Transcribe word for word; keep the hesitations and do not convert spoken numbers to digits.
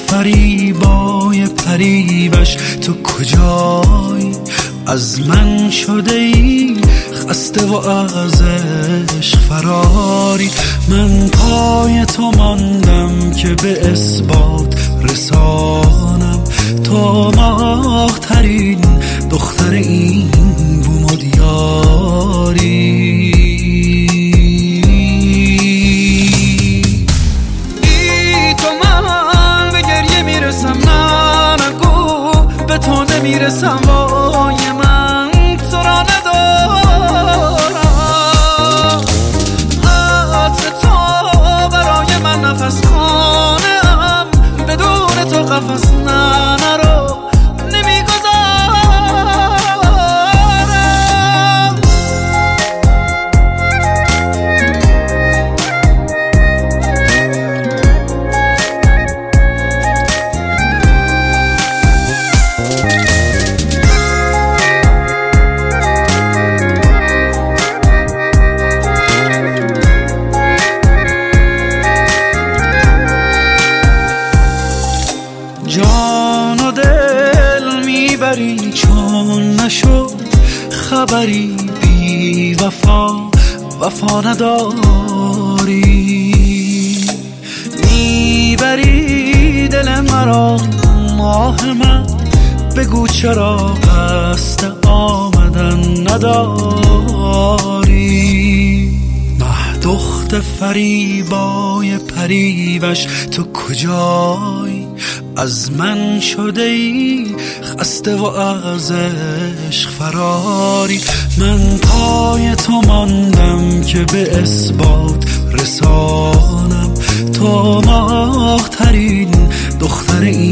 فریبای پریوش تو کجایی؟ از من شده ای خسته و از عشق فراری. من پای تو ماندم که به اثبات رسانم، تو ماه ترین دختر این بوم و دیاری. ای تو من به گریه میرسم، نه نگو به تو نمیرسم، وای من تو را ندارم. عطر تو برای من نفس خانم، بدون تو قفس نه نرو نمیگذارم. جان و دل میبری چون نشد خبری، بی وفا وفا نداری. میبری دل مرا ماه من، بگو چرا قصد آمدن نداری. مه دخت فریبای پریوش تو کجایی؟ از من شده ای خسته و از عشق فراری. من پای تو ماندم که به اثبات رسانم، تو ماه ترین دختر این